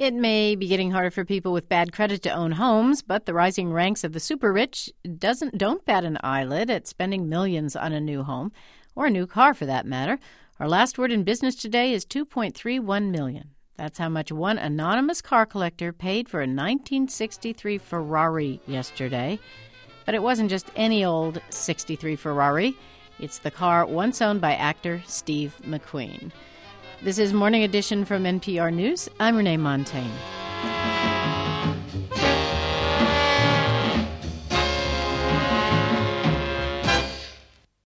It may be getting harder for people with bad credit to own homes, but the rising ranks of the super rich don't bat an eyelid at spending millions on a new home, or a new car for that matter. Our last word in business today is $2.31 million. That's how much one anonymous car collector paid for a 1963 Ferrari yesterday. But it wasn't just any old 63 Ferrari. It's the car once owned by actor Steve McQueen. This is Morning Edition from NPR News. I'm Renee Montaigne.